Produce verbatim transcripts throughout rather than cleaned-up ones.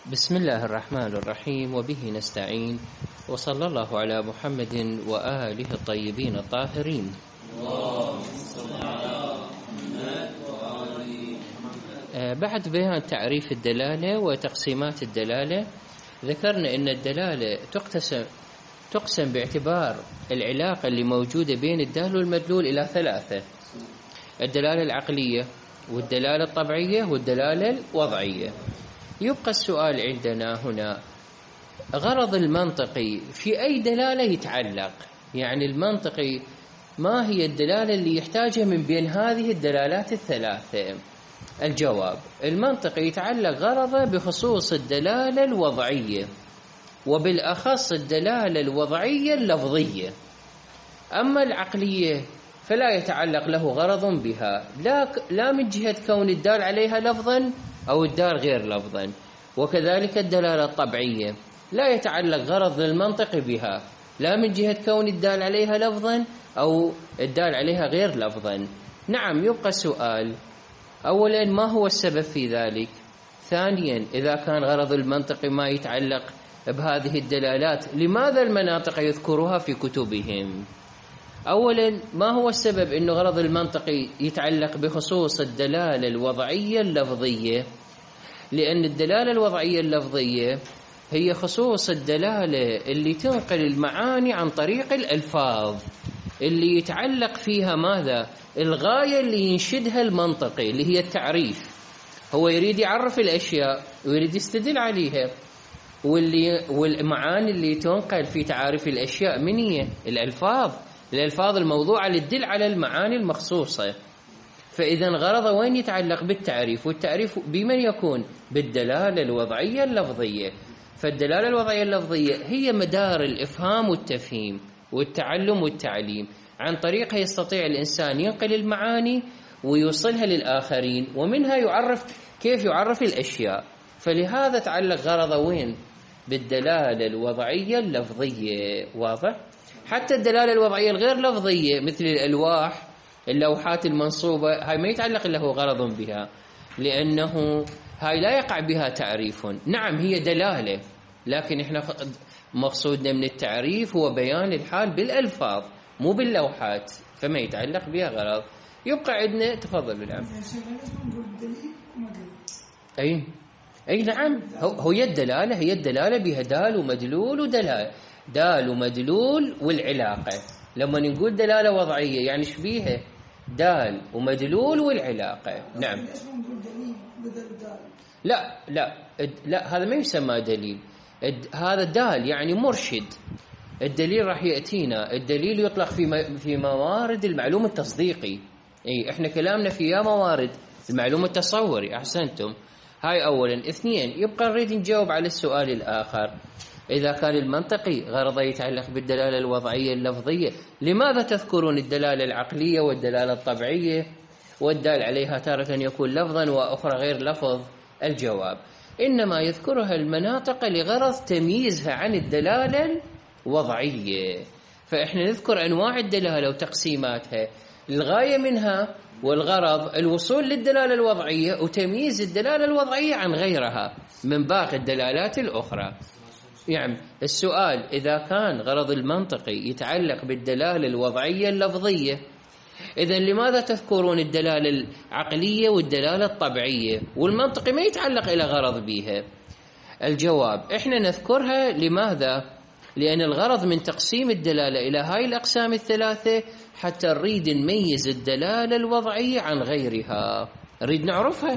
بسم الله الرحمن الرحيم، وبه نستعين، وصلى الله على محمد وآله الطيبين الطاهرين. بعد بيان تعريف الدلالة وتقسيمات الدلالة، ذكرنا أن الدلالة تقسم تقسم باعتبار العلاقة اللي موجودة بين الدال والمدلول إلى ثلاثة: الدلالة العقلية، والدلالة الطبيعية، والدلالة الوضعية. يبقى السؤال عندنا هنا: غرض المنطقي في أي دلالة يتعلق؟ يعني المنطقي ما هي الدلالة اللي يحتاجها من بين هذه الدلالات الثلاثة؟ الجواب: المنطقي يتعلق غرضه بخصوص الدلالة الوضعية، وبالأخص الدلالة الوضعية اللفظية. أما العقلية فلا يتعلق له غرض بها، لا لا من جهة كون الدال عليها لفظا أو الدال غير لفظا. وكذلك الدلالة الطبيعية لا يتعلق غرض المنطق بها، لا من جهة كون الدال عليها لفظا أو الدال عليها غير لفظا. نعم، يبقى السؤال: أولا، ما هو السبب في ذلك؟ ثانيا، إذا كان غرض المنطق ما يتعلق بهذه الدلالات، لماذا المناطق يذكرها في كتبهم؟ أولا، ما هو السبب أن غرض المنطق يتعلق بخصوص الدلالة الوضعية اللفظية؟ لأن الدلالة الوضعية اللفظية هي خصوص الدلالة اللي تنقل المعاني عن طريق الألفاظ، اللي يتعلق فيها ماذا؟ الغاية اللي ينشدها المنطقي، اللي هي التعريف. هو يريد يعرف الأشياء ويريد يستدل عليها، واللي والمعاني اللي تنقل في تعاريف الأشياء من هي؟ الألفاظ الألفاظ الموضوعة للدل على المعاني المخصوصة. فإذا غرضه وين يتعلق؟ بالتعريف، والتعريف بمن يكون؟ بالدلالة الوضعية اللفظية. فالدلالة الوضعية اللفظية هي مدار الإفهام والتفهيم والتعلم والتعليم، عن طريقها يستطيع الإنسان ينقل المعاني ويوصلها للآخرين، ومنها يعرف كيف يعرف الأشياء. فلهذا تعلق غرضه وين؟ بالدلالة الوضعية اللفظية. واضح؟ حتى الدلالة الوضعية الغير لفظية مثل الألواح، اللوحات المنصوبة، هاي ما يتعلق له غرض بها، لأنه هاي لا يقع بها تعريف. نعم، هي دلالة، لكن احنا مقصودنا من التعريف هو بيان الحال بالألفاظ مو باللوحات، فما يتعلق بها غرض. يبقى عندنا، تفضل بالعام. أي أي نعم، هي الدلالة هي الدلالة بها دال ومدلول ودلالة، دال ومدلول والعلاقة. لما نقول دلالة وضعية يعني شبيها دال ومدلول والعلاقة. نعم. لا لا لا هذا ما يسمى دليل، هذا دال يعني مرشد. الدليل راح يأتينا، الدليل يطلق في في موارد المعلوم التصديقي. اي احنا كلامنا في يا موارد المعلوم التصوري. احسنتم. هاي اولا. اثنين، يبقى نريد نجاوب على السؤال الاخر: إذا كان المنطقي غرضه يتعلق بالدلالة الوضعية اللفظية، لماذا تذكرون الدلالة العقلية والدلالة الطبيعية والدال عليها تارة يكون لفظا وأخرى غير لفظ؟ الجواب: إنما يذكرها المناطق لغرض تمييزها عن الدلالة الوضعية. فإحنا نذكر أنواع الدلالة وتقسيماتها، الغاية منها والغرض الوصول للدلالة الوضعية وتمييز الدلالة الوضعية عن غيرها من باقي الدلالات الأخرى. يعني السؤال: إذا كان غرض المنطقي يتعلق بالدلالة الوضعية اللفظية، إذن لماذا تذكرون الدلالة العقلية والدلالة الطبيعية والمنطقي ما يتعلق إلى غرض بها؟ الجواب: إحنا نذكرها لماذا؟ لأن الغرض من تقسيم الدلالة إلى هاي الأقسام الثلاثة حتى نريد نميز الدلالة الوضعية عن غيرها، نريد نعرفها.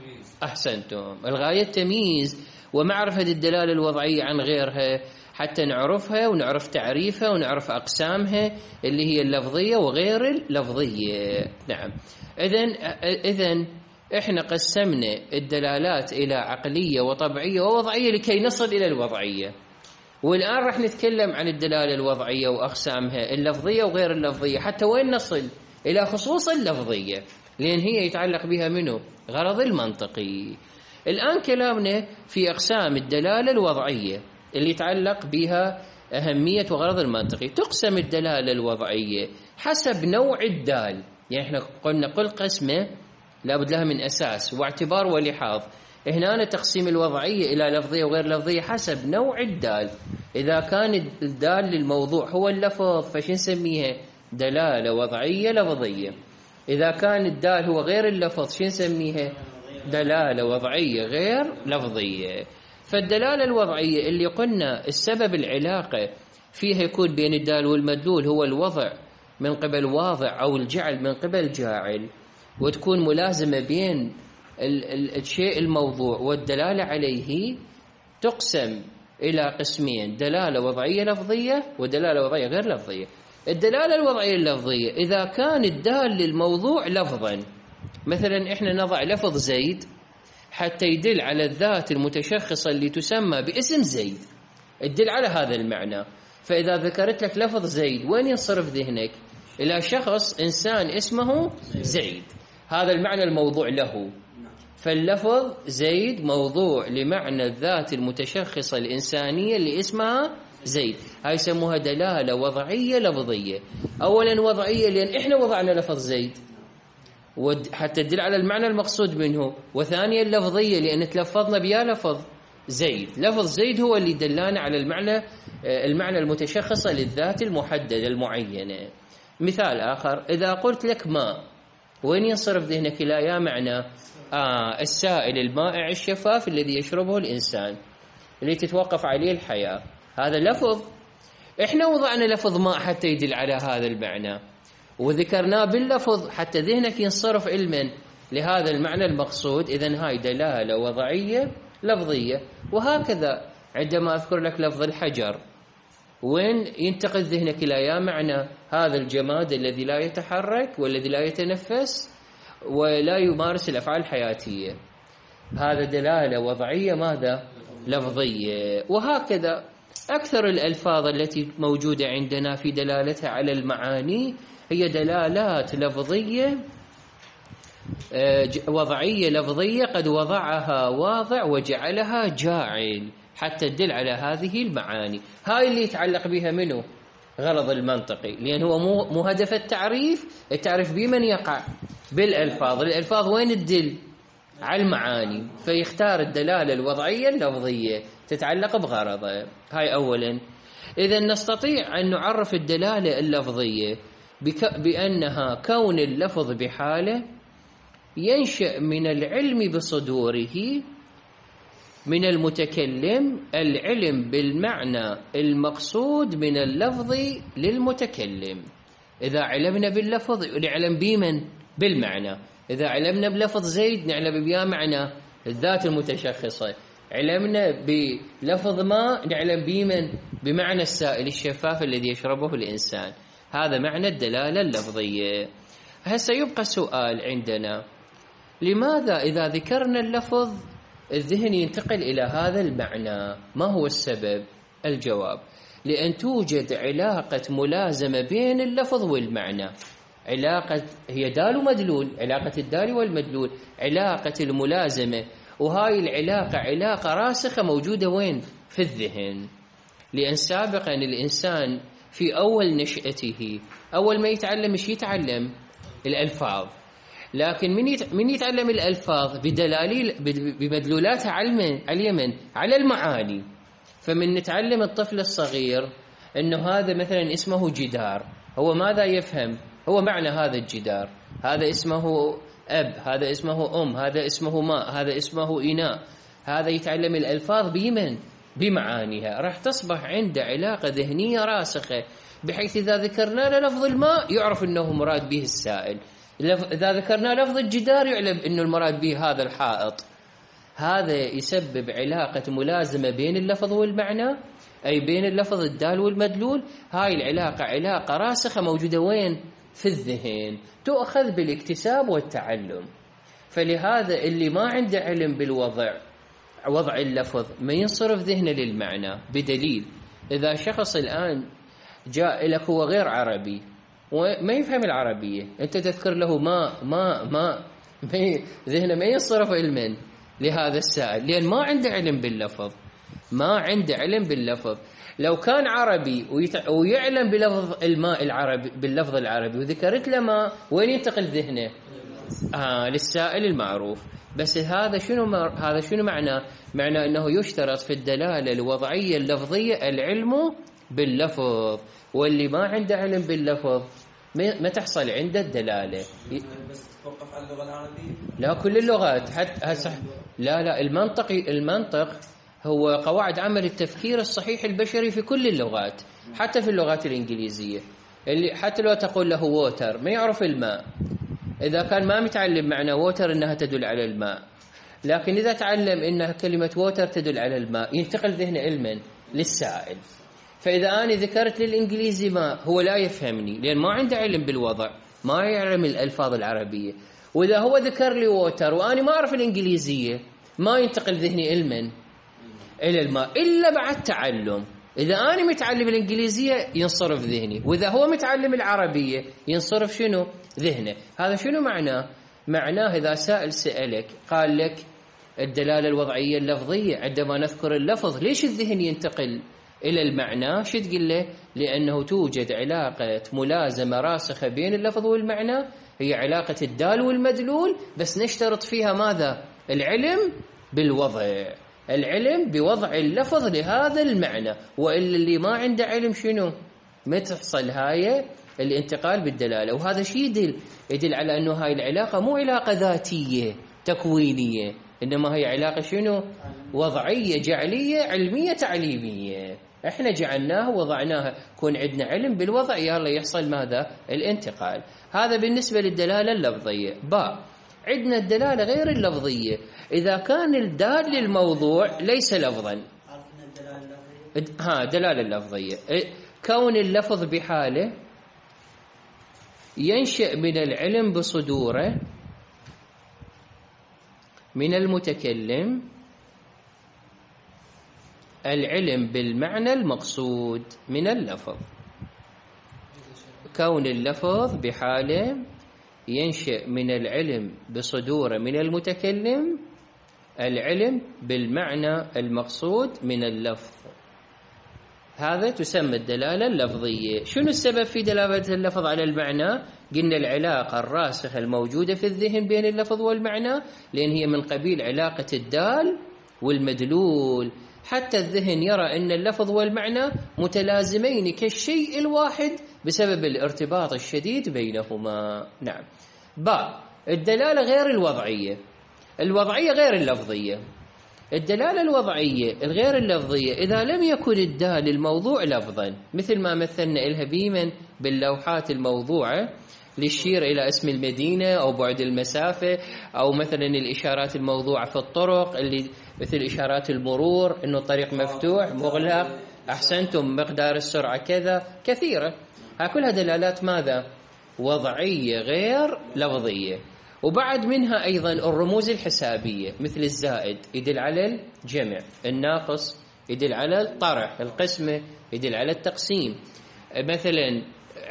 أحسنتم. الغاية التمييز ومعرفة الدلالة الوضعية عن غيرها حتى نعرفها ونعرف تعريفها ونعرف أقسامها اللي هي اللفظية وغير اللفظية. نعم. إذن إذن إحنا قسمنا الدلالات إلى عقلية وطبيعية ووضعية لكي نصل إلى الوضعية. والآن رح نتكلم عن الدلالة الوضعية وأقسامها اللفظية وغير اللفظية حتى وين نصل؟ إلى خصوص اللفظية، لأن هي يتعلق بها منه غرض المنطقي. الآن كلامنا في أقسام الدلالة الوضعية اللي يتعلق بها أهمية وغرض المنطقي. تقسم الدلالة الوضعية حسب نوع الدال، يعني احنا قلنا كل قسمة لابد لها من أساس واعتبار ولحاظ. هنا تقسيم الوضعية إلى لفظية وغير لفظية حسب نوع الدال. إذا كان الدال للموضوع هو اللفظ فشو نسميها؟ دلالة وضعية لفظية. إذا كان الدال هو غير اللفظ شو نسميها؟ دلالة وضعية غير لفظية. فالدلالة الوضعية اللي قلنا السبب العلاقة فيها يكون بين الدال والمدلول هو الوضع من قبل واضع أو الجعل من قبل جاعل، وتكون ملازمة بين الشيء الموضوع والدلالة عليه، تقسم إلى قسمين: دلالة وضعية لفظية ودلالة وضعية غير لفظية. الدلالة الوضعية اللفظية إذا كان الدال للموضوع لفظا، مثلا إحنا نضع لفظ زيد حتى يدل على الذات المتشخصة اللي تسمى باسم زيد، تدل على هذا المعنى. فإذا ذكرت لك لفظ زيد وين ينصرف ذهنك؟ إلى شخص إنسان اسمه زيد، هذا المعنى الموضوع له. فاللفظ زيد موضوع لمعنى الذات المتشخصة الإنسانية اللي اسمها زيد، هاي يسموها دلالة وضعية لفظية. أولا وضعية لأن إحنا وضعنا لفظ زيد حتى تدل على المعنى المقصود منه، وثانيا لفظية لأن تلفظنا بيا لفظ زيد. لفظ زيد هو اللي دلانا على المعنى المعنى المتشخصة للذات المحددة المعينة. مثال آخر: إذا قلت لك ماء، وين ينصرف ذهنك إلى يا معنى؟ آه السائل المائع الشفاف الذي يشربه الإنسان اللي تتوقف عليه الحياة، هذا لفظ. إحنا وضعنا لفظ ماء حتى يدل على هذا المعنى وذكرناه باللفظ حتى ذهنك ينصرف علما لهذا المعنى المقصود. إذن هاي دلالة وضعية لفظية. وهكذا عندما أذكر لك لفظ الحجر، وين ينتقل ذهنك إلى يا معنى؟ هذا الجماد الذي لا يتحرك والذي لا يتنفس ولا يمارس الأفعال الحياتية، هذا دلالة وضعية ماذا؟ لفظية. وهكذا أكثر الألفاظ التي موجودة عندنا في دلالتها على المعاني هي دلالات لفظية وضعية لفظية قد وضعها واضع وجعلها جاعل حتى تدل على هذه المعاني. هاي اللي يتعلق بها منه غرض المنطقي، لأن هو مو هدف التعريف. التعريف بمن يقع؟ بالألفاظ. الألفاظ وين تدل؟ على المعاني، فيختار الدلالة الوضعية اللفظية تتعلق بغرضه. هاي أولا. إذا نستطيع أن نعرف الدلالة اللفظية بأنها كون اللفظ بحاله ينشأ من العلم بصدوره من المتكلم العلم بالمعنى المقصود من اللفظ للمتكلم. إذا علمنا باللفظ نعلم بمن؟ بالمعنى. إذا علمنا بلفظ زيد نعلم بيا معنى الذات المتشخصة. علمنا بلفظ ما نعلم بمن؟ بمعنى السائل الشفاف الذي يشربه الإنسان. هذا معنى الدلالة اللفظية. هسه يبقى سؤال عندنا: لماذا إذا ذكرنا اللفظ الذهن ينتقل إلى هذا المعنى؟ ما هو السبب؟ الجواب: لأن توجد علاقة ملازمة بين اللفظ والمعنى. علاقة هي دال ومدلول، علاقة الدال والمدلول، علاقة الملازمة. وهاي العلاقة علاقة راسخة موجودة وين؟ في الذهن. لأن سابقا الإنسان في أول نشأته أول ما يتعلم إيش يتعلم؟ الألفاظ. لكن من يتعلم الألفاظ؟ بدلالي بمدلولاتها على اليمن على المعاني. فمن نتعلم الطفل الصغير أنه هذا مثلا اسمه جدار، هو ماذا يفهم؟ هو معنى هذا الجدار، هذا اسمه أب، هذا اسمه أم، هذا اسمه ماء، هذا اسمه إناء. هذا يتعلم الألفاظ بمن؟ بمعانيها. راح تصبح عنده علاقة ذهنية راسخة، بحيث إذا ذكرنا له لفظ الماء يعرف أنه مراد به السائل، إذا ذكرنا لفظ الجدار يعلم أنه المراد به هذا الحائط. هذا يسبب علاقة ملازمة بين اللفظ والمعنى، أي بين اللفظ الدال والمدلول. هاي العلاقة علاقة راسخة موجودة وين؟ في الذهن، تؤخذ بالاكتساب والتعلم. فلهذا اللي ما عنده علم بالوضع وضع اللفظ ما ينصرف ذهنه للمعنى. بدليل إذا شخص الآن جاء لك هو غير عربي وما يفهم العربية، أنت تذكر له ما ما ما ذهنه ما ينصرف علما لهذا السائل، لأن ما عنده علم باللفظ، ما عنده علم باللفظ. لو كان عربي ويعلم بلفظ الماء العربي باللفظ العربي وذكرت له ماء، وين ينتقل ذهنه؟ آه للسائل المعروف. بس هذا شنو هذا شنو معناه؟ معناه أنه يشترط في الدلالة الوضعية اللفظية العلم باللفظ، واللي ما عنده علم باللفظ ما تحصل عنده الدلالة. بس تتوقف على اللغة العربية؟ لا، كل اللغات حتى صح. لا لا المنطق المنطق هو قواعد عمل التفكير الصحيح البشري في كل اللغات، حتى في اللغات الإنجليزية. اللي حتى لو تقول له ووتر ما يعرف الماء، إذا كان ما متعلم معنى ووتر إنها تدل على الماء، لكن إذا تعلم إنها كلمة ووتر تدل على الماء ينتقل ذهنه علما للسائل. فإذا أنا ذكرت للإنجليزي ماء هو لا يفهمني لأن ما عنده علم بالوضع، ما يعلم الألفاظ العربية. وإذا هو ذكر لي ووتر وأنا ما أعرف الإنجليزية ما ينتقل ذهني علما إلى الماء إلا بعد تعلم. إذا أنا متعلم الإنجليزية ينصرف ذهني، وإذا هو متعلم العربية ينصرف شنو؟ ذهنه. هذا شنو معناه؟ معناه إذا سائل سألك قال لك الدلالة الوضعية اللفظية عندما نذكر اللفظ ليش الذهن ينتقل إلى المعنى؟ شو تقول له؟ لأنه توجد علاقة ملازمة راسخة بين اللفظ والمعنى، هي علاقة الدال والمدلول، بس نشترط فيها ماذا؟ العلم بالوضع، العلم بوضع اللفظ لهذا المعنى. وإلا اللي ما عنده علم شنو؟ ما تحصل هاي الانتقال بالدلالة. وهذا شيء يدل يدل على أنه هاي العلاقة مو علاقة ذاتية تكوينية، إنما هي علاقة شنو؟ وضعية جعلية علمية تعليمية. احنا جعلناها وضعناها، كون عندنا علم بالوضع يلا يحصل ماذا؟ الانتقال. هذا بالنسبة للدلالة اللفظية. با عندنا الدلالة غير اللفظية، إذا كان الدال للموضوع ليس لفظا. ها دلالة اللفظية كون اللفظ بحاله ينشأ من العلم بصدوره من المتكلم العلم بالمعنى المقصود من اللفظ. كون اللفظ بحاله ينشأ من العلم بصدوره من المتكلم العلم بالمعنى المقصود من اللفظ. هذا تسمى الدلالة اللفظية. شنو السبب في دلالة اللفظ على المعنى؟ قلنا العلاقة الراسخة الموجودة في الذهن بين اللفظ والمعنى، لأن هي من قبيل علاقة الدال والمدلول، حتى الذهن يرى أن اللفظ والمعنى متلازمين كالشيء الواحد بسبب الارتباط الشديد بينهما. نعم. با الدلالة غير الوضعية، الوضعية غير اللفظية. الدلالة الوضعية الغير اللفظية إذا لم يكن الدال الموضوع لفظا، مثل ما مثلنا إلها بيمن باللوحات الموضوعة للشير إلى اسم المدينة أو بعد المسافة، أو مثلا الإشارات الموضوعة في الطرق اللي مثل إشارات المرور إنه الطريق مفتوح مغلق، أحسنتم مقدار السرعة كذا، كثيرة. ها كلها دلالات ماذا؟ وضعية غير لفظية. وبعد منها أيضا الرموز الحسابية، مثل الزائد يدل على الجمع، الناقص يدل على الطرح، القسمة يدل على التقسيم، مثلا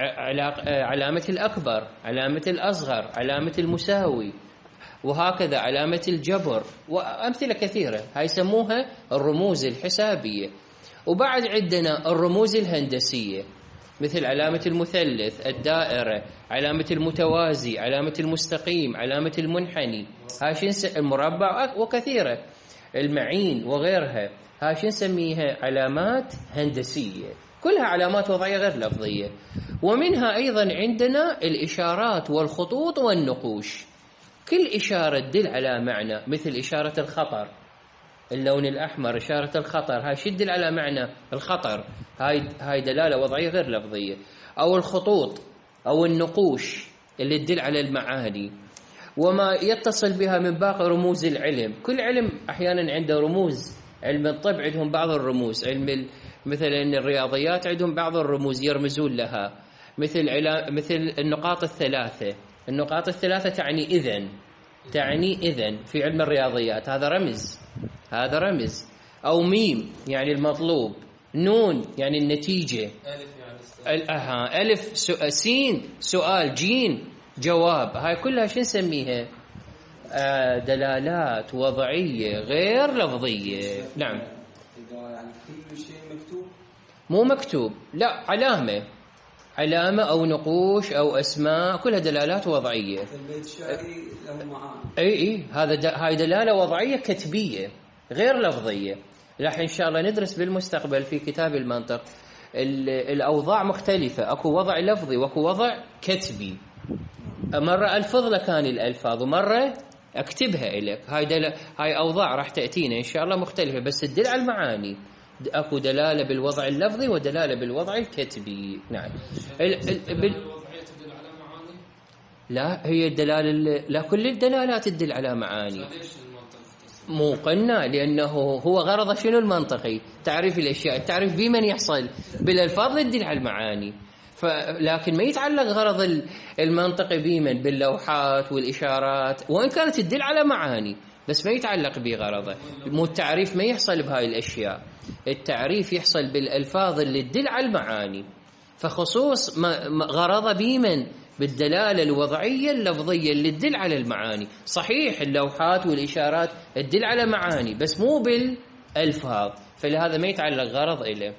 علامة الأكبر، علامة الأصغر، علامة المساوي، وهكذا علامة الجبر، وأمثلة كثيرة. هاي يسموها الرموز الحسابية. وبعد عندنا الرموز الهندسية، مثل علامة المثلث، الدائرة، علامة المتوازي، علامة المستقيم، علامة المنحني، هاي المربع، وكثيرة، المعين وغيرها. هاي شو نسميها؟ علامات هندسية، كلها علامات وضعية غير لفظية. ومنها أيضا عندنا الإشارات والخطوط والنقوش. كل إشارة تدل على معنى، مثل إشارة الخطر، اللون الأحمر إشارة الخطر، هاي شدل على معنى الخطر، هاي هاي دلالة وضعية غير لفظية. أو الخطوط أو النقوش اللي تدل على المعاني وما يتصل بها من باقي رموز العلم. كل علم أحيانا عنده رموز، علم الطب عندهم بعض الرموز، علم مثلا الرياضيات عندهم بعض الرموز يرمزون لها، مثل مثل النقاط الثلاثة. النقاط الثلاثة تعني إذن، تعني إذن في علم الرياضيات، هذا رمز، هذا رمز. أو ميم يعني المطلوب، نون يعني النتيجة، ألف يعني ألف سين سؤال، جيم جواب. هاي كلها شو نسميها؟ آه دلالات وضعية غير لفظية. نعم. يعني كل شيء مكتوب؟ مو مكتوب، لا، علامة، علامة أو نقوش أو أسماء، كلها دلالات وضعية. البيت الشعري له معاني. أي أي هذا د... هاي دلالة وضعية كتبية غير لفظية. راح إن شاء الله ندرس بالمستقبل في كتاب المنطق الأوضاع مختلفة، أكو وضع لفظي وأكو وضع كتبي. مرة ألفظ لك هذه الألفاظ ومرة أكتبها إليك. هاي دل... هاي أوضاع راح تأتينا إن شاء الله مختلفة، بس تدل على المعاني. أكو دلالة بالوضع اللفظي ودلالة بالوضع الكتبي. نعم. ال... ال... بال... لا هي الدلالة، لا كل الدلالات تدل على معاني. مو قلنا لأنه هو غرض شنو المنطقي؟ تعريف الأشياء. التعريف بمن يحصل بالألفاظ تدل على المعاني، لكن ما يتعلق غرض المنطقي بمن باللوحات والإشارات، وإن كانت تدل على معاني بس ما يتعلق بغرضه. مو التعريف ما يحصل بهاي الأشياء، التعريف يحصل بالألفاظ اللي تدل على المعاني. فخصوص غرضه بمن بالدلالة الوضعية اللفظية اللي تدل على المعاني. صحيح اللوحات والإشارات تدل على معاني بس مو بالألفاظ، فلهذا ما يتعلق غرض إليه.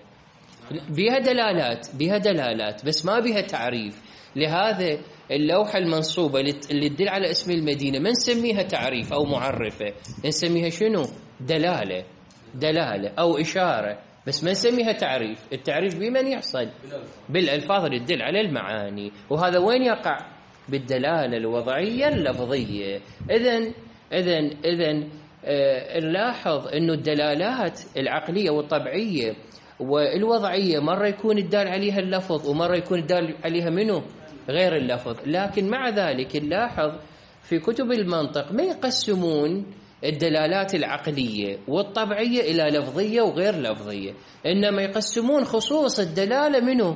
بها دلالات بها دلالات بس ما بها تعريف. لهذا اللوحة المنصوبة اللي تدل على اسم المدينة ما نسميها تعريف أو معرفة، نسميها شنو؟ دلالة دلالة أو إشارة، بس ما نسميها تعريف. التعريف بمن يحصل بالألفاظ اللي تدل على المعاني، وهذا وين يقع؟ بالدلالة الوضعية اللفظية. إذن إذن إذن آه نلاحظ إنه الدلالات العقلية والطبيعية والوضعية مرة يكون الدال عليها اللفظ ومرة يكون الدال عليها منه غير اللفظ. لكن مع ذلك نلاحظ في كتب المنطق ما يقسمون الدلالات العقلية والطبيعية إلى لفظية وغير لفظية، إنما يقسمون خصوص الدلالة منه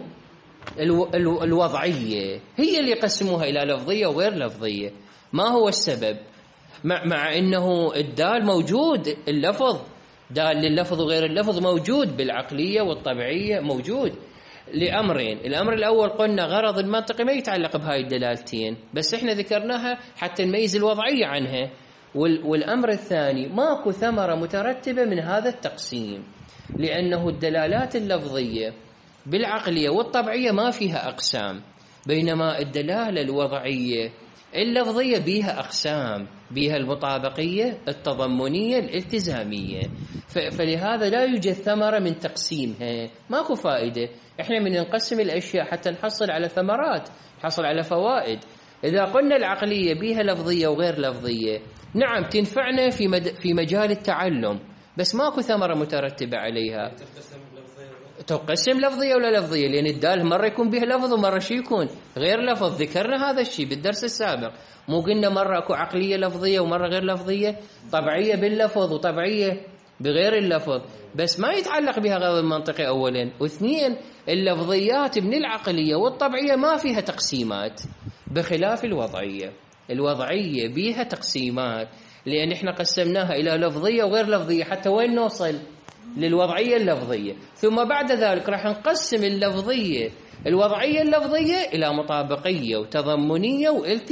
الو الو الوضعية، هي اللي يقسموها إلى لفظية وغير لفظية. ما هو السبب؟ مع, مع أنه الدال موجود، اللفظ دال لللفظ وغير اللفظ موجود بالعقلية والطبيعية موجود لأمرين. الأمر الأول قلنا غرض المنطق ما يتعلق بهاي الدلالتين، بس إحنا ذكرناها حتى نميز الوضعية عنها. والأمر الثاني ماكو ثمرة مترتبة من هذا التقسيم، لأنه الدلالات اللفظية بالعقلية والطبيعية ما فيها أقسام، بينما الدلالة الوضعية اللفظية بيها أقسام، بيها المطابقية التضمنية الالتزامية. فلهذا لا يوجد ثمرة من تقسيمها، ماكو فائدة. إحنا من نقسم الأشياء حتى نحصل على ثمرات، نحصل على فوائد. إذا قلنا العقلية بيها لفظية وغير لفظية، نعم تنفعنا في مد... في مجال التعلم، بس ماكو ثمرة مترتبة عليها. تقسم لفظية ولا لفظية؟ لأن الدال مرة يكون بها لفظ ومرة شي يكون غير لفظ. ذكرنا هذا الشيء بالدرس السابق، مو قلنا مرة أكو عقلية لفظية ومرة غير لفظية، طبيعية باللفظ وطبيعية بغير اللفظ، بس ما يتعلق بها غرض المنطقي أولا. واثنين، اللفظيات من العقلية والطبيعية ما فيها تقسيمات، بخلاف الوضعية. الوضعية بيها تقسيمات، لأن إحنا قسمناها إلى لفظية وغير لفظية حتى وين نوصل؟ للوضعية اللفظية. ثم بعد ذلك راح نقسم اللفظية الوضعية اللفظية إلى مطابقية وتضمنية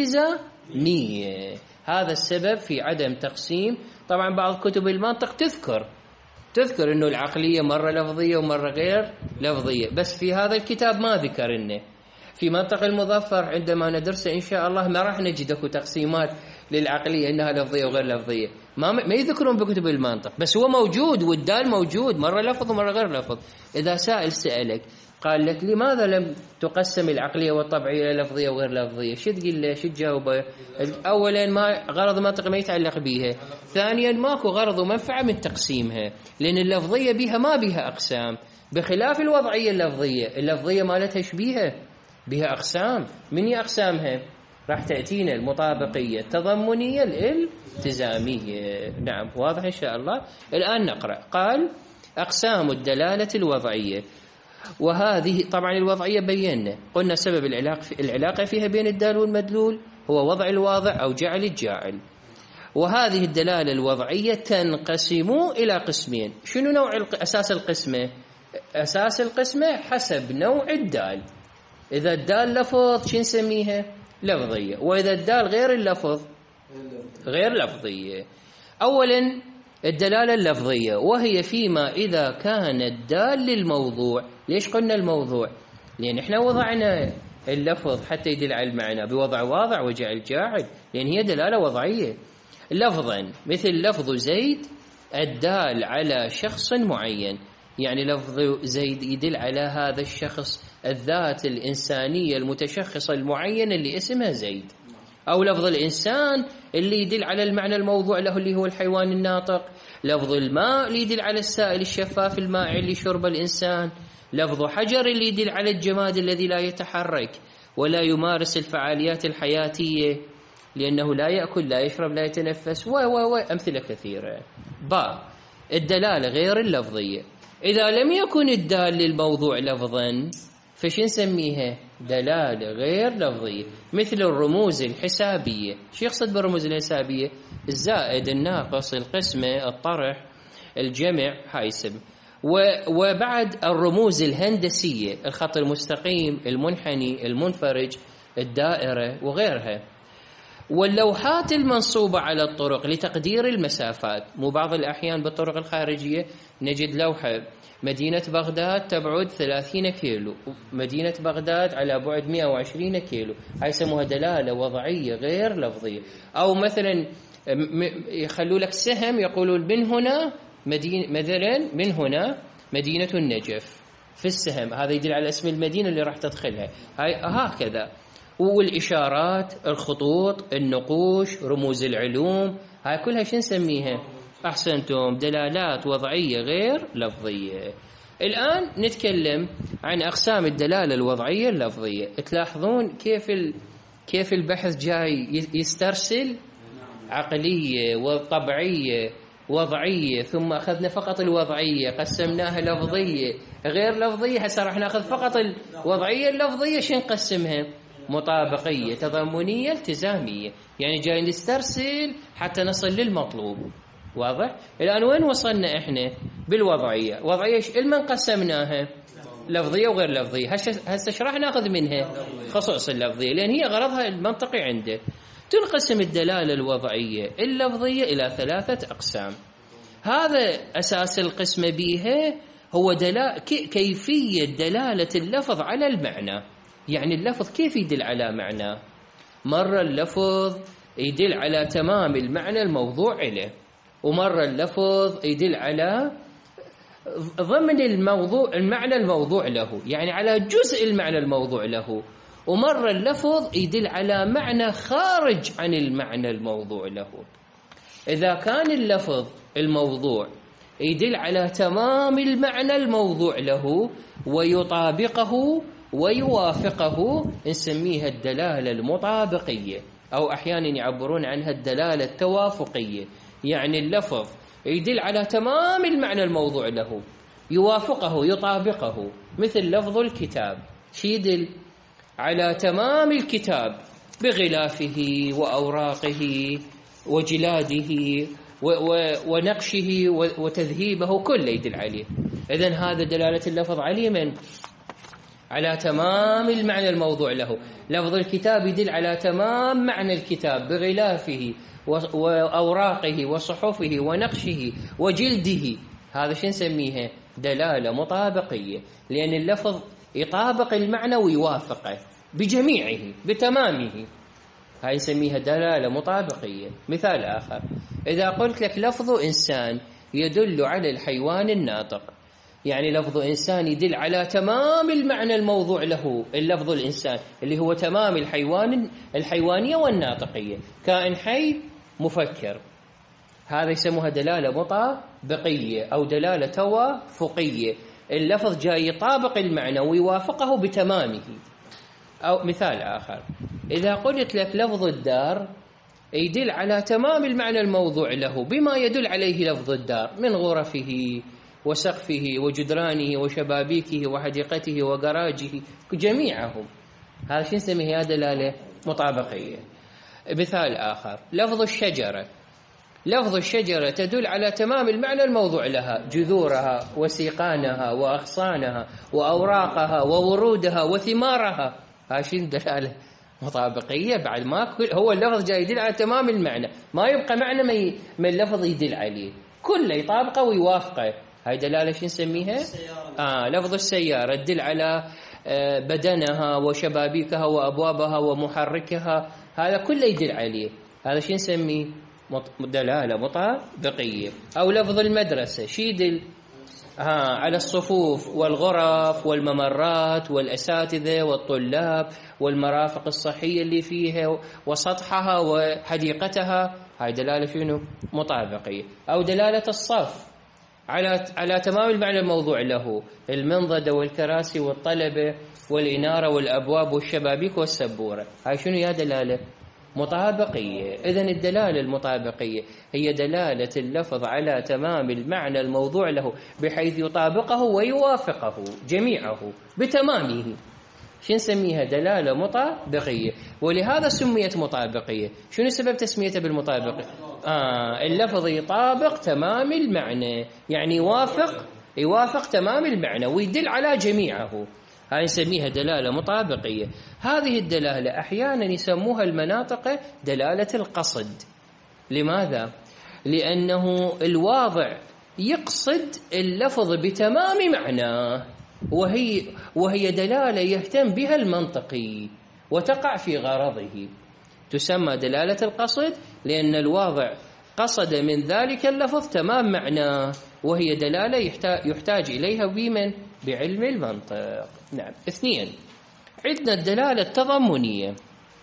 والتزامية. هذا السبب في عدم تقسيم. طبعا بعض كتب المنطق تذكر تذكر إنه العقلية مرة لفظية ومرة غير لفظية، بس في هذا الكتاب ما ذكر إنه في منطق المظفر عندما ندرسه إن شاء الله ما راح نجد أكو تقسيمات للعقلية إنها لفظية وغير لفظية، ما ما يذكرون بكتب المنطق، بس هو موجود والدال موجود مرة لفظ ومرة غير لفظ. إذا سائل سألك قال لك لماذا لم تقسم العقلية والطبيعية إلى لفظية وغير لفظية، شو تقول له؟ شو تجاوبه؟ أولا ما غرض المنطق ما يتعلق بيها، ثانيا ماكو غرض ومنفعة من تقسيمها، لأن اللفظية بيها ما بيها أقسام، بخلاف الوضعية اللفظية. اللفظية مالتها شبيها بها أقسام. من هي أقسامها؟ راح تأتينا المطابقية التضمنية الالتزامية. نعم واضح إن شاء الله. الآن نقرأ. قال أقسام الدلالة الوضعية، وهذه طبعا الوضعية بينا قلنا سبب العلاقة فيها بين الدال والمدلول هو وضع الواضع أو جعل الجاعل. وهذه الدلالة الوضعية تنقسم إلى قسمين. شنو نوع أساس القسمة؟ أساس القسمة حسب نوع الدال. إذا الدال لفظ شو نسميها؟ لفظية، وإذا الدال غير اللفظ غير لفظية. أولا الدلالة اللفظية، وهي فيما إذا كان الدال للموضوع. ليش قلنا الموضوع؟ لأن إحنا وضعنا اللفظ حتى يدل على المعنى بوضع واضع وجعل جاعل، لأن هي دلالة وضعية. لفظا مثل لفظ زيد الدال على شخص معين، يعني لفظ زيد يدل على هذا الشخص، الذات الإنسانية المتشخصة المعينة اللي اسمها زيد. أو لفظ الإنسان اللي يدل على المعنى الموضوع له اللي هو الحيوان الناطق. لفظ الماء اللي يدل على السائل الشفاف الماء اللي شرب الإنسان. لفظ حجر اللي يدل على الجماد الذي لا يتحرك ولا يمارس الفعاليات الحياتية، لأنه لا يأكل لا يشرب لا يتنفس و و و أمثلة كثيرة. باء الدلالة غير اللفظية، إذا لم يكن الدال للموضوع لفظا فش نسميها؟ دلالة غير لفظية. مثل الرموز الحسابية. شو يقصد بالرموز الحسابية؟ الزائد، الناقص، القسمة، الطرح، الجمع، هاي اسم. وبعد الرموز الهندسية، الخط المستقيم، المنحني، المنفرج، الدائرة وغيرها. واللوحات المنصوبة على الطرق لتقدير المسافات. مو بعض الأحيان بالطرق الخارجية نجد لوحة مدينة بغداد تبعد ثلاثين كيلو، مدينة بغداد على بعد مئة وعشرين كيلو، هاي يسموها دلالة وضعية غير لفظية. أو مثلا يخلوا لك سهم يقولون من هنا مدينة، مثلا من هنا مدينة النجف في السهم، هذا يدل على اسم المدينة اللي راح تدخلها. هاي هكذا. والإشارات، الخطوط، النقوش، رموز العلوم، هاي كلها شو نسميها؟ أحسنتم، دلالات وضعية غير لفظية. الآن نتكلم عن أقسام الدلالة الوضعية اللفظية. تلاحظون كيف ال... كيف البحث جاي يسترسل عقلية وطبيعية وضعية، ثم أخذنا فقط الوضعية قسمناها لفظية غير لفظية، هسه راح ناخذ فقط الوضعية اللفظية شو نقسمها؟ مطابقية، تضامنية، التزامية. يعني جاي نسترسل حتى نصل للمطلوب. واضح؟ الآن وين وصلنا إحنا؟ بالوضعية. وضعية لمن قسمناها؟ لفظية وغير لفظية. هسه ايش راح ناخذ منها؟ خصوص اللفظية، لأن هي غرضها المنطقي عنده. تنقسم الدلالة الوضعية اللفظية إلى ثلاثة أقسام. هذا أساس القسمة بها هو دلالة كيفية دلالة اللفظ على المعنى. يعني اللفظ كيف يدل على معنى؟ مرة اللفظ يدل على تمام المعنى الموضوع له، ومرة اللفظ يدل على ضمن الموضوع المعنى الموضوع له، يعني على جزء المعنى الموضوع له، ومرة اللفظ يدل على معنى خارج عن المعنى الموضوع له. إذا كان اللفظ الموضوع يدل على تمام المعنى الموضوع له ويطابقه ويوافقه نسميها الدلالة المطابقية، أو أحيانا يعبرون عنها الدلالة التوافقية. يعني اللفظ يدل على تمام المعنى الموضوع له، يوافقه يطابقه. مثل لفظ الكتاب، شي يدل على تمام الكتاب بغلافه وأوراقه وجلاده ونقشه وتذهيبه، كله يدل عليه. إذن هذا دلالة اللفظ عليه من؟ على تمام المعنى الموضوع له. لفظ الكتاب يدل على تمام معنى الكتاب بغلافه وأوراقه وصحفه ونقشه وجلده. هذا شو نسميها؟ دلالة مطابقية، لأن اللفظ يطابق المعنى ويوافقه بجميعه بتمامه، هاي نسميها دلالة مطابقية. مثال آخر، إذا قلت لك لفظ إنسان يدل على الحيوان الناطق، يعني لفظ إنسان يدل على تمام المعنى الموضوع له، اللفظ الإنسان اللي هو تمام الحيوان الحيوانية والناطقية، كائن حي مفكر. هذا يسموها دلالة مطابقية أو دلالة توافقية، اللفظ جاي يطابق المعنى ويوافقه بتمامه. أو مثال آخر، إذا قلت لك لفظ الدار يدل على تمام المعنى الموضوع له بما يدل عليه لفظ الدار من غرفه وسقفه وجدرانه وشبابيكه وحديقته وجراجه جميعهم، هذا شو نسميه؟ دلالة مطابقية. مثال آخر، لفظ الشجرة، لفظ الشجرة تدل على تمام المعنى الموضوع لها، جذورها وسيقانها وأغصانها وأوراقها وورودها وثمارها، هاشين دلالة مطابقية. بعد ما هو اللفظ جاي يدل على تمام المعنى، ما يبقى معنى ما اللفظ يدل عليه، كله يطابقه ويوافقه. هاي دلالة شو نسميها؟ آه لفظ السيارة تدل على بدنها وشبابيكها وأبوابها ومحركها، هذا كله يدل عليه، هذا شو نسميه؟ دلالة مطابقية. أو لفظ المدرسة شو يدل؟ ها على الصفوف والغرف والممرات والأساتذة والطلاب والمرافق الصحية اللي فيها وسطحها وحديقتها، هاي دلالة شنو؟ مطابقية. أو دلالة الصف على على تمام المعنى الموضوع له، المنضدة والكراسي والطلبة والإنارة والأبواب والشبابيك والسبورة، هاي شنو يا دلالة؟ مطابقية. إذن الدلالة المطابقية هي دلالة اللفظ على تمام المعنى الموضوع له بحيث يطابقه ويوافقه جميعه بتمامه، شو نسميها؟ دلالة مطابقية. ولهذا سميت مطابقية. شنو سبب تسميتها بالمطابقة؟ آه اللفظ يطابق تمام المعنى، يعني يوافق يوافق تمام المعنى ويدل على جميعه، هاي نسميها دلالة مطابقية. هذه الدلالة أحيانا يسموها المناطق دلالة القصد. لماذا؟ لأنه الواضع يقصد اللفظ بتمام معناه، وهي وهي دلالة يهتم بها المنطقي وتقع في غرضه، تسمى دلالة القصد لأن الواضع قصد من ذلك اللفظ تمام معناه، وهي دلالة يحتاج إليها بمن؟ بعلم المنطق. نعم. اثنين، عندنا الدلالة التضمنية.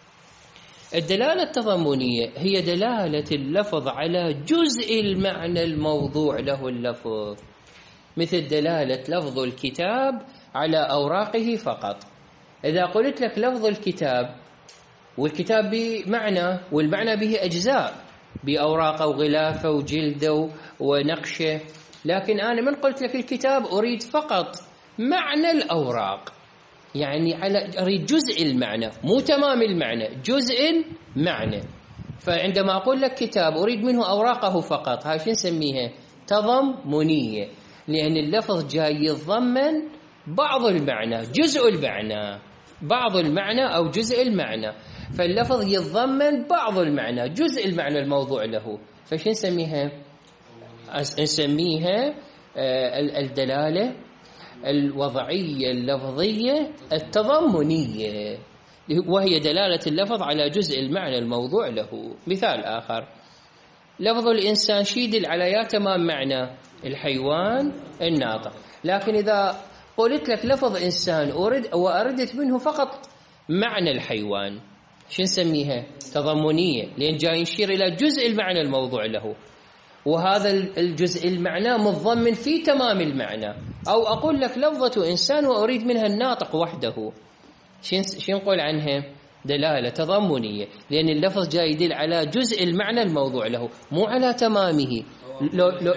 الدلالة التضمنية هي دلالة اللفظ على جزء المعنى الموضوع له اللفظ، مثل دلالة لفظ الكتاب على أوراقه فقط. إذا قلت لك لفظ الكتاب، والكتاب بمعنى والمعنى به أجزاء، بأوراقه وغلافه وجلده ونقشه، لكن أنا من قلت لك الكتاب أريد فقط معنى الأوراق، يعني على أريد جزء المعنى مو تمام المعنى، جزء معنى. فعندما أقول لك كتاب أريد منه أوراقه فقط، هاي شو نسميها؟ تضمنية، لأن اللفظ جاي يتضمن بعض المعنى، جزء المعنى، بعض المعنى أو جزء المعنى، فاللفظ يتضمن بعض المعنى، جزء المعنى الموضوع له، فش نسميها؟ نسميها الدلالة الوضعية اللفظية التضمنية، وهي دلالة اللفظ على جزء المعنى الموضوع له. مثال آخر، لفظ الإنسان شيدل على يا تمام معنى الحيوان الناطق، لكن إذا قلت لك لفظ إنسان أريد وأردت منه فقط معنى الحيوان، شو نسميها؟ تضمنية، لأن جاي يشير إلى جزء المعنى الموضوع له، وهذا الجزء المعنى متضمن في تمام المعنى. أو أقول لك لفظة إنسان وأريد منها الناطق وحده، شو نقول عنها؟ دلالة تضمنية، لأن اللفظ جاي يدل على جزء المعنى الموضوع له مو على تمامه. لو لو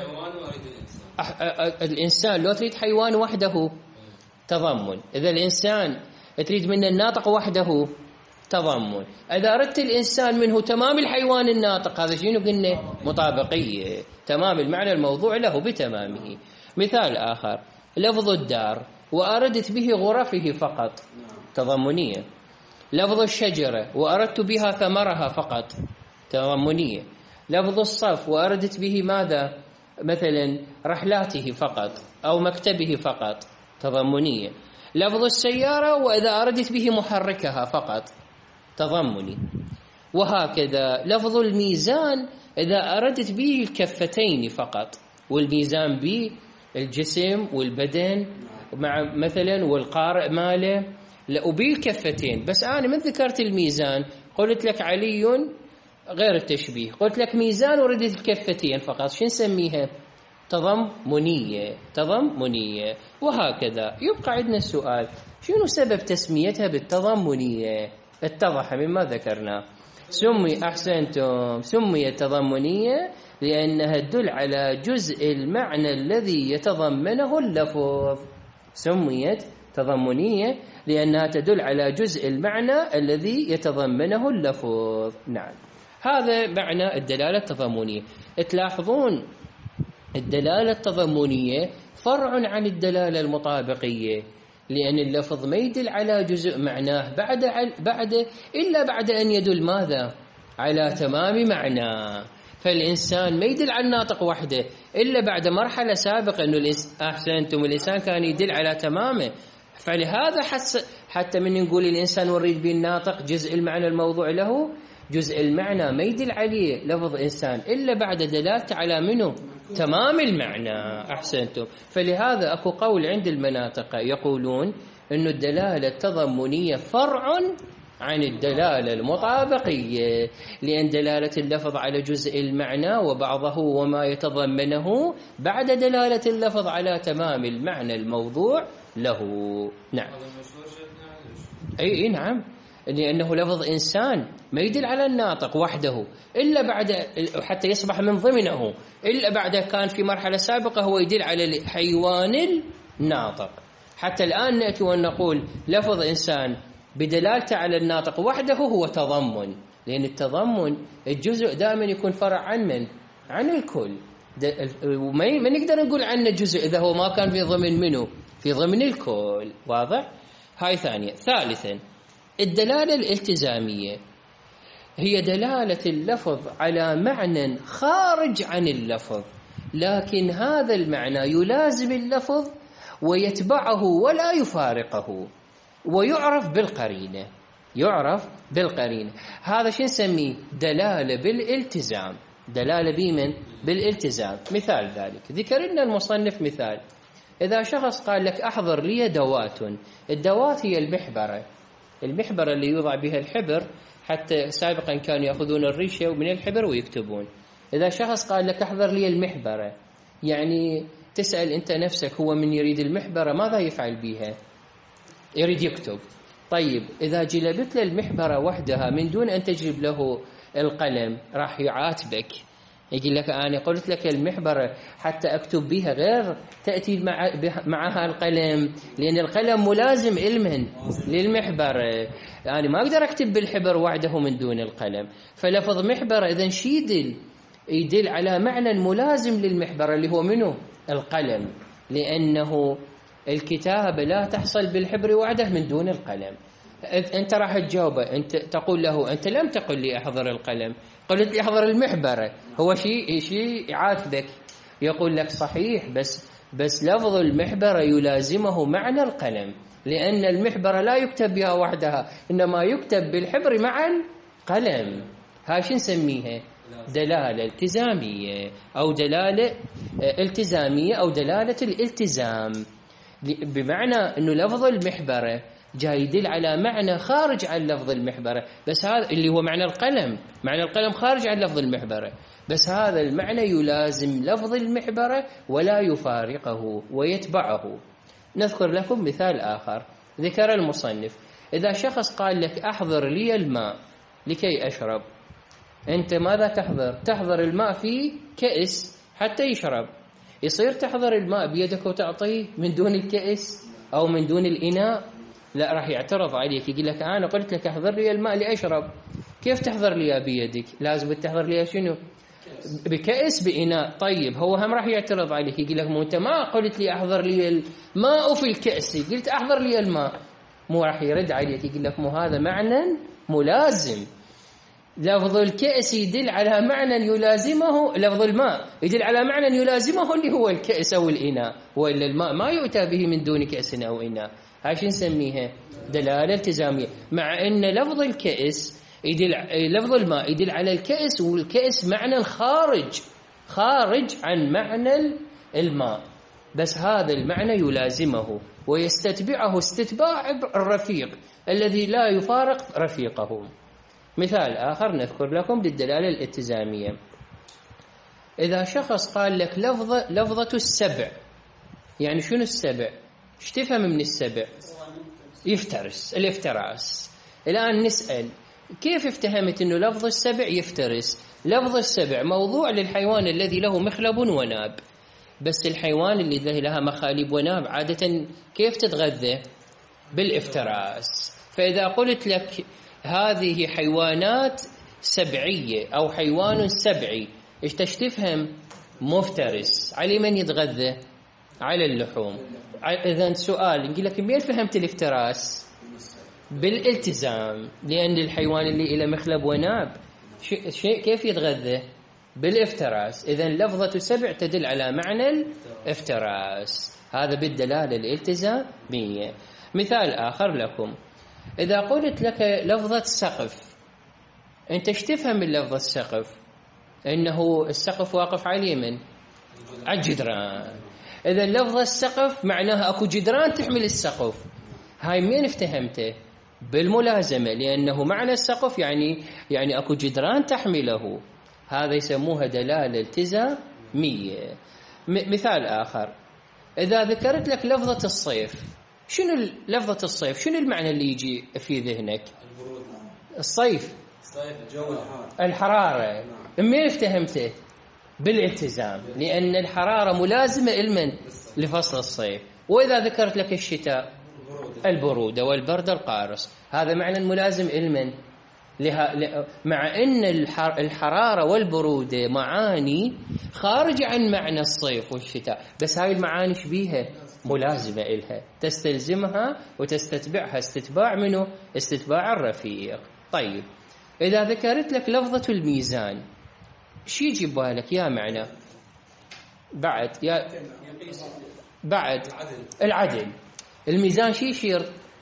الإنسان لو تريد حيوان وحده تضمن، إذا الإنسان تريد منه الناطق وحده تضمن، إذا أردت الإنسان منه تمام الحيوان الناطق، هذا شنو قلنا؟ مطابقية، تمام المعنى الموضوع له بتمامه. مثال آخر، لفظ الدار وأردت به غرفه فقط، تضمنية. لفظ الشجرة وأردت بها ثمرها فقط، تضمنية. لفظ الصف وأردت به ماذا؟ مثلا رحلاته فقط أو مكتبه فقط، تضمنية. لفظ السيارة وإذا أردت به محركها فقط، تضمني. وهكذا لفظ الميزان إذا أردت به الكفتين فقط، والميزان به الجسم والبدن مع مثلا والقارئ ماله وبالكفتين. بس أنا من ذكرت الميزان قلت لك علي غير التشبيه، قلت لك ميزان وردت الكفتين فقط، شو نسميها؟ تضمنية، تضمنية. وهكذا يبقى عندنا السؤال، شنو سبب تسميتها بالتضمنية؟ اتضح مما ذكرنا. سمي أحسنتم سميت تضمنية لأنها تدل على جزء المعنى الذي يتضمنه اللفظ. سميت تضمنية لأنها تدل على جزء المعنى الذي يتضمنه اللفظ. نعم، هذا معنى الدلالة التضمنية. تلاحظون الدلالة التضمنية فرع عن الدلالة المطابقية، لأن اللفظ ما يدل على جزء معناه بعد بعد إلا بعد أن يدل ماذا؟ على تمام معناه. فالإنسان ما يدل على الناطق وحده إلا بعد مرحلة سابقة، أنه أحسنتم الإنسان كان يدل على تمامه. فلهذا حس حتى من نقول الإنسان وريد به الناطق جزء المعنى الموضوع له، جزء المعنى ما يدل عليه لفظ إنسان إلا بعد دلالته على منه تمام المعنى. أحسنتم. فلهذا أكو قول عند المناطق يقولون أن الدلالة التضمنية فرع عن الدلالة المطابقية، لأن دلالة اللفظ على جزء المعنى وبعضه وما يتضمنه بعد دلالة اللفظ على تمام المعنى الموضوع له. نعم. أي نعم، لأنه لفظ إنسان ما يدل على الناطق وحده إلا بعد حتى يصبح من ضمنه، إلا بعد كان في مرحلة سابقة هو يدل على الحيوان الناطق. حتى الآن نأتي ونقول لفظ إنسان بدلالته على الناطق وحده هو تضمن، لأن التضمن الجزء دائما يكون فرع عن من؟ عن الكل. وما نقدر نقول عنه جزء إذا هو ما كان في ضمن منه، في ضمن الكل. واضح؟ هاي ثانية. ثالثا الدلالة الالتزامية هي دلالة اللفظ على معنى خارج عن اللفظ، لكن هذا المعنى يلازم اللفظ ويتبعه ولا يفارقه، ويعرف بالقرينة. يعرف بالقرينة. هذا شو نسميه؟ دلالة بالالتزام. دلالة بمن؟ بالالتزام. مثال ذلك ذكر لنا المصنف مثال: إذا شخص قال لك أحضر لي دوات، الدوات هي المحبرة، المحبرة اللي يوضع بها الحبر، حتى سابقا كانوا يأخذون الريشة ومن الحبر ويكتبون. إذا شخص قال لك أحضر لي المحبرة، يعني تسأل أنت نفسك هو من يريد المحبرة ماذا يفعل بها؟ يريد يكتب. طيب إذا جلبت له المحبرة وحدها من دون أن تجلب له القلم راح يعاتبك، يقول لك أنا قلت لك المحبرة حتى أكتب بها غير تأتي مع معها القلم، لأن القلم ملازم علما للمحبرة، يعني ما أقدر أكتب بالحبر وحده من دون القلم. فلفظ محبرة إذن شي يدل؟ يدل على معنى ملازم للمحبرة اللي هو منه؟ القلم، لأنه الكتابة لا تحصل بالحبر وحده من دون القلم. أنت راح تجاوبه، أنت تقول له أنت لم تقل لي أحضر القلم، قلت لي أحضر المحبرة. هو شيء شيء يعاتبك، يقول لك صحيح، بس بس لفظ المحبرة يلازمه معنى القلم، لأن المحبرة لا يكتب بها وحدها، إنما يكتب بالحبر مع القلم. هاي شو نسميها؟ دلالة التزامية أو دلالة التزامية أو دلالة الالتزام، بمعنى أنه لفظ المحبرة جاي يدل على معنى خارج عن لفظ المحبرة، بس هذا اللي هو معنى القلم، معنى القلم خارج عن لفظ المحبرة، بس هذا المعنى يلازم لفظ المحبرة ولا يفارقه ويتبعه. نذكر لكم مثال آخر ذكر المصنف: إذا شخص قال لك أحضر لي الماء لكي أشرب، أنت ماذا تحضر؟ تحضر الماء في كأس حتى يشرب. يصير تحضر الماء بيدك وتعطيه من دون الكأس أو من دون الإناء؟ لا، راح يعترض عليك، يقول لك أنا قلت لك أحضر لي الماء لأشرب، كيف تحضر لي بيدك؟ لازم تحضر لي شنو؟ بكأس بإناء. طيب هو هم راح يعترض عليك، يقول لك مو أنت ما قلت لي أحضر لي الماء في الكأس، قلت أحضر لي الماء. مو راح يرد عليك، يقول لك مو هذا معنى ملازم. لفظ الكأس يدل على معنى يلازمه، لفظ الماء يدل على معنى يلازمه اللي هو الكأس أو الإناء، وإلا الماء ما يؤتى به من دون كأس أو إناء. هاي شو نسميها؟ دلالة التزامية. مع أن لفظ الكأس يدل، لفظ الماء يدل على الكأس، والكأس معنى خارج خارج عن معنى الماء، بس هذا المعنى يلازمه ويستتبعه استتباع الرفيق الذي لا يفارق رفيقه. مثال آخر نذكر لكم للدلالة الالتزامية: إذا شخص قال لك لفظة لفظة السبع، يعني شنو السبع؟ ايش تفهم من السبع؟ يفترس، الافتراس. الآن نسأل كيف افتهمت أنه لفظ السبع يفترس؟ لفظ السبع موضوع للحيوان الذي له مخلب وناب، بس الحيوان اللي لها مخالب وناب عادة كيف تتغذى؟ بالافتراس. فإذا قلت لك هذه حيوانات سبعية أو حيوان سبعي، إيش تفهم؟ مفترس. على من يتغذى؟ على اللحوم. إذن سؤال نقول لك مين فهمت الافتراس؟ بالالتزام، لأن الحيوان اللي إلى مخلب وناب شيء كيف يتغذى؟ بالافتراس، إذن لفظة سبع تدل على معنى الافتراس، هذا بالدلالة الالتزامية. مثال آخر لكم، إذا قلت لك لفظة سقف، أنت ايش تفهم من لفظة السقف؟ إنه السقف واقف على اليمين، على الجدران. إذا لفظة السقف معناها أكو جدران تحمل السقف، هاي منين افتهمته؟ بالملازمة، لأنه معنى السقف يعني يعني أكو جدران تحمله، هذا يسموها دلالة التزامية. مثال آخر، إذا ذكرت لك لفظة الصيف، شنو لفظة الصيف؟ شنو المعنى اللي يجي في ذهنك؟ الصيف، جو الحار، الحرارة. منين افتهمته؟ بالالتزام، لأن الحرارة ملازمة إلمن لفصل الصيف. وإذا ذكرت لك الشتاء، البرودة والبرد القارص، هذا معنى ملازم إلمن لها، مع أن الحرارة والبرودة معاني خارجة عن معنى الصيف والشتاء، بس هاي المعاني شبيهة ملازمة إلها، تستلزمها وتستتبعها استتباع منه؟ استتباع الرفيق. طيب، إذا ذكرت لك لفظة الميزان، شي يجي ببالك يا معنى؟ بعد يا بعد العدل. الميزان شي يشير؟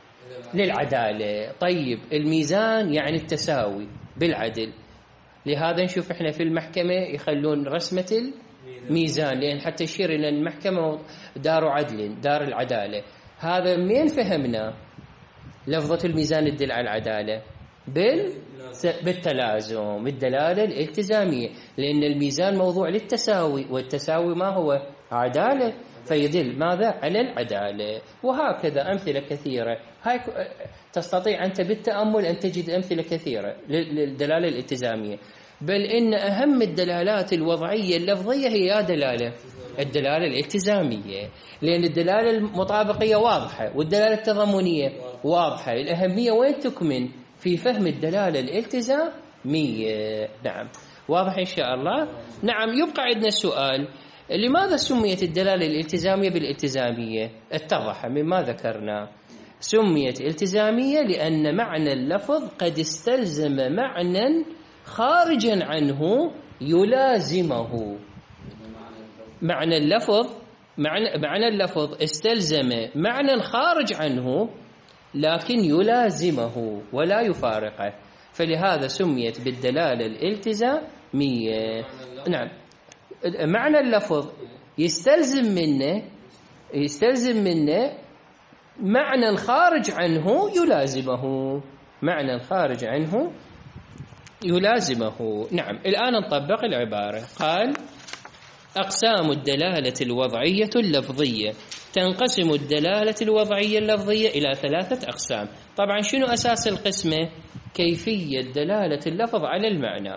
للعدالة. طيب، الميزان يعني التساوي بالعدل، لهذا نشوف احنا في المحكمة يخلون رسمة الميزان، لأن حتى يشير إلى المحكمة دار عدل، دار العدالة. هذا منين فهمنا لفظة الميزان تدل على العدالة؟ بال بالتلازم، بالدلالة الالتزامية، لأن الميزان موضوع للتساوي، والتساوي ما هو؟ عدالة، فيدل ماذا؟ على العدالة. وهكذا أمثلة كثيرة، هاي تستطيع أنت بالتأمل أن تجد أمثلة كثيرة للدلالة الالتزامية. بل إن أهم الدلالات الوضعية اللفظية هي دلالة الدلالة الالتزامية، لأن الدلالة المطابقية واضحة والدلالة التضمنية واضحة. الأهمية وين تكمن؟ في فهم الدلالة الالتزامية. نعم، واضح إن شاء الله. نعم، يبقى عندنا سؤال، لماذا سميت الدلالة الالتزامية بالالتزامية؟ اتضح مما ذكرنا، سميت التزامية لأن معنى اللفظ قد استلزم معنى خارجا عنه يلازمه. معنى اللفظ معنى, معنى اللفظ استلزم معنى خارج عنه لكن يلازمه ولا يفارقه، فلهذا سميت بالدلالة الالتزامية. نعم، معنى اللفظ يستلزم منه يستلزم منه معنى خارج عنه يلازمه، معنى خارج عنه يلازمه. نعم، الآن نطبق العبارة. قال: أقسام الدلالة الوضعية اللفظية. تنقسم الدلالة الوضعية اللفظية إلى ثلاثة أقسام. طبعا شنو أساس القسمة؟ كيفية دلالة اللفظ على المعنى.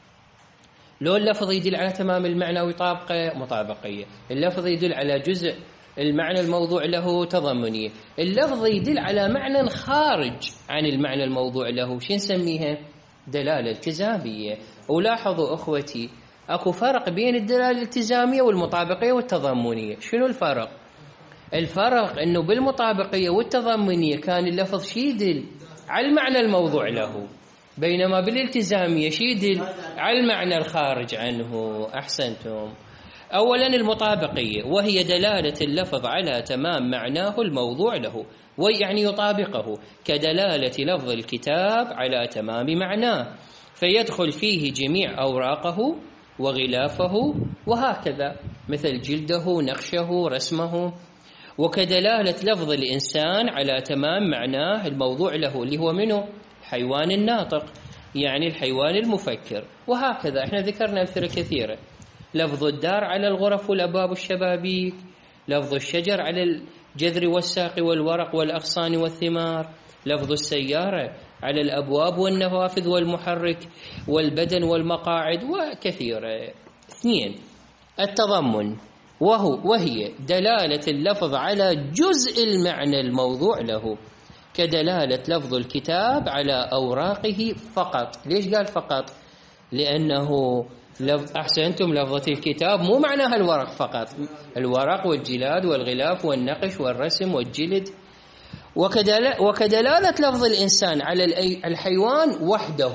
لو اللفظ يدل على تمام المعنى ويطابقه مطابقية، اللفظ يدل على جزء المعنى الموضوع له تضمنية، اللفظ يدل على معنى خارج عن المعنى الموضوع له، شو نسميها؟ دلالة التزامية. ولاحظوا أخوتي، أكو فرق بين الدلالة الالتزامية والمطابقية والتضمنية. شنو الفرق؟ الفرق أنه بالمطابقية والتضمنية كان اللفظ شي يدل على المعنى الموضوع له، بينما بالالتزامية شي يدل على المعنى الخارج عنه. أحسنتم. أولا المطابقية، وهي دلالة اللفظ على تمام معناه الموضوع له، ويعني يطابقه، كدلالة لفظ الكتاب على تمام معناه، فيدخل فيه جميع أوراقه وغلافه وهكذا، مثل جلده، نقشه، رسمه. وكدلالة لفظ الإنسان على تمام معناه الموضوع له، اللي هو منه؟ الحيوان الناطق، يعني الحيوان المفكر. وهكذا احنا ذكرنا أمثلة كثيرة. لفظ الدار على الغرف والأبواب والشبابيك، لفظ الشجر على الجذر والساق والورق والأغصان والثمار، لفظ السيارة على الأبواب والنوافذ والمحرك والبدن والمقاعد، وكثيرة. اثنين، التضمن، وهو وهي دلالة اللفظ على جزء المعنى الموضوع له، كدلالة لفظ الكتاب على أوراقه فقط. ليش قال فقط؟ لأنه لف... أحسنتم، لفظة الكتاب مو معناها الورق فقط، الورق والجلاد والغلاف والنقش والرسم والجلد. وكدل... وكدلالة لفظ الإنسان على الحيوان وحده،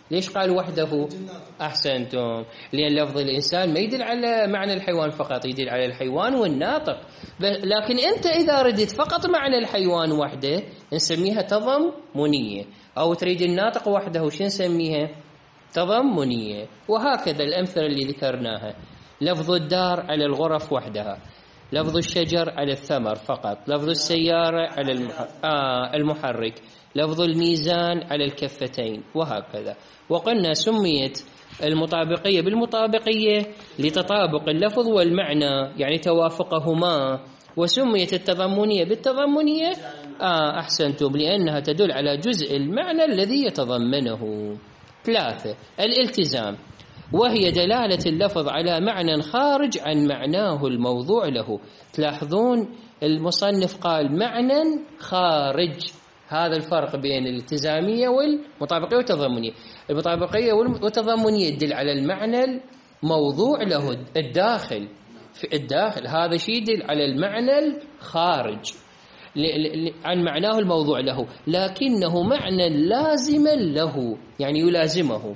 ليش قال وحده؟ أحسنتم، لأن لفظ الإنسان ما يدل على معنى الحيوان فقط، يدل على الحيوان والناطق. لكن أنت إذا ردت فقط معنى الحيوان وحده نسميها تضمنية، أو تريد الناطق وحده شو نسميها؟ تضمنية. وهكذا الأمثلة اللي ذكرناها، لفظ الدار على الغرف وحدها، لفظ الشجر على الثمر فقط، لفظ السيارة على المح... آه المحرك، لفظ الميزان على الكفتين، وهكذا. وقلنا سميت المطابقية بالمطابقية لتطابق اللفظ والمعنى، يعني توافقهما، وسميت التضمنية بالتضمنية آه أحسنتم لأنها تدل على جزء المعنى الذي يتضمنه. ثلاثة، الالتزام، وهي دلالة اللفظ على معنى خارج عن معناه الموضوع له. تلاحظون المصنف قال معنى خارج، هذا الفرق بين الالتزامية والمطابقية والتضمنية. المطابقية والتضمنية تدل على المعنى الموضوع له الداخل في الداخل، هذا شيء يدل على المعنى الخارج عن معناه الموضوع له، لكنه معنى لازما له، يعني يلازمه،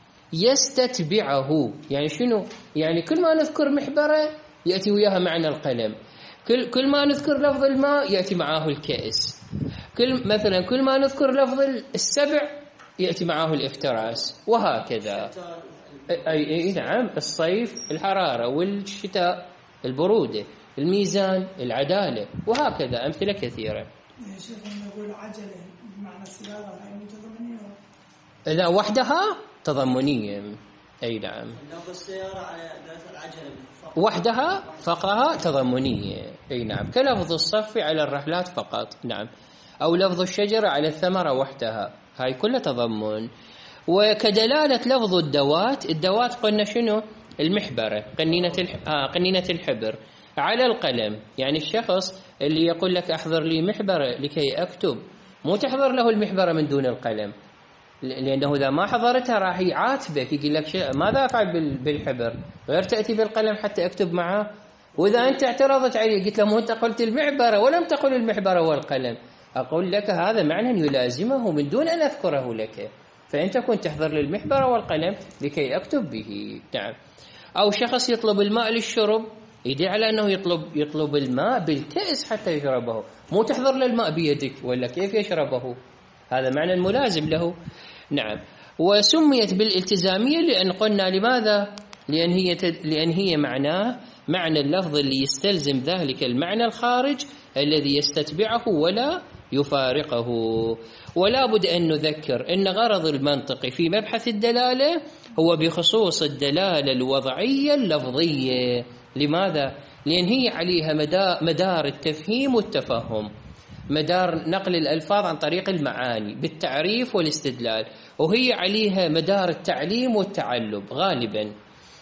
يستتبعه. يعني شنو؟ يعني كل ما نذكر محبرة يأتي وياها معنى القلم، كل كل ما نذكر لفظ الماء يأتي معه الكأس، كل مثلا كل ما نذكر لفظ السبع يأتي معه الافتراس، وهكذا. أي, أي نعم، الصيف الحرارة، والشتاء البرودة، الميزان العدالة، وهكذا أمثلة كثيرة. يا شيخ نقول عجلة بمعنى السيارة هاي متضمنية؟ لا، وحدها تضمنية. أي نعم، لفظ السيارة على العجلة وحدها فقها تضمنية. أي نعم، كلفظ الصف على الرحلات فقط. نعم، أو لفظ الشجرة على الثمرة وحدها، هاي كلها تضمن. وكدلالة لفظ الدوات، الدوات قلنا شنو؟ المحبرة، قنينة الح... آه قنينة الحبر على القلم، يعني الشخص اللي يقول لك أحضر لي محبرة لكي أكتب، مو تحضر له المحبرة من دون القلم، لأنه إذا ما حضرتها راح يعاتبك، يقول لك ماذا أفعل بالحبر؟ غير تأتي بالقلم حتى أكتب معه. وإذا أنت اعترضت عليه قلت له مو أنت قلت المحبرة ولم تقل المحبرة والقلم، أقول لك هذا معنى يلازمه من دون أن أذكره لك، فأنت كنت تحضر للمحبرة والقلم لكي أكتب به. نعم. أو شخص يطلب الماء للشرب، يدل على أنه يطلب يطلب الماء بالكأس حتى يشربه، مو تحضر للماء بيدك ولا كيف يشربه، هذا معنى ملازم له. نعم. وسميت بالالتزامية لأن قلنا لماذا؟ لأن هي تد... لأن هي معناه معنى اللفظ اللي يستلزم ذلك المعنى الخارج الذي يستتبعه ولا يفارقه. ولا بد أن نذكر أن غرض المنطق في مبحث الدلالة هو بخصوص الدلالة الوضعية اللفظية. لماذا؟ لأن هي عليها مدار التفهيم والتفهم، مدار نقل الألفاظ عن طريق المعاني بالتعريف والاستدلال، وهي عليها مدار التعليم والتعلم غالبا،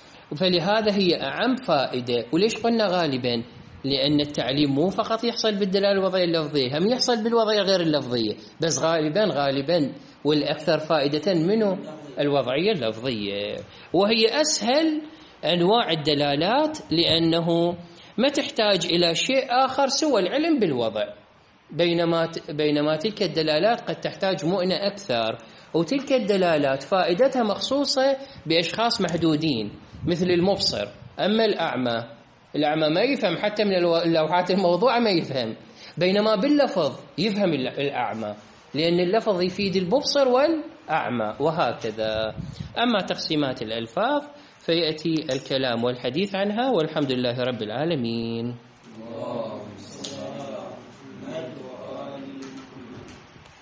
فلهذا هي أعم فائدة. وليش قلنا غالبا؟ لأن التعليم مو فقط يحصل بالدلالة الوضعية اللفظية، هم يحصل بالوضعية غير اللفظية، بس غالبا غالبا والأكثر فائدة منه الوضعية اللفظية، وهي أسهل أنواع الدلالات لأنه ما تحتاج إلى شيء آخر سوى العلم بالوضع، بينما بينما تلك الدلالات قد تحتاج مؤنة أكثر، وتلك الدلالات فائدتها مخصوصة بأشخاص محدودين مثل المبصر. أما الأعمى، الأعمى ما يفهم حتى من اللوحات الموضوعة ما يفهم، بينما باللفظ يفهم الأعمى، لأن اللفظ يفيد المبصر والأعمى، وهكذا. أما تقسيمات الألفاظ فيأتي الكلام والحديث عنها، والحمد لله رب العالمين.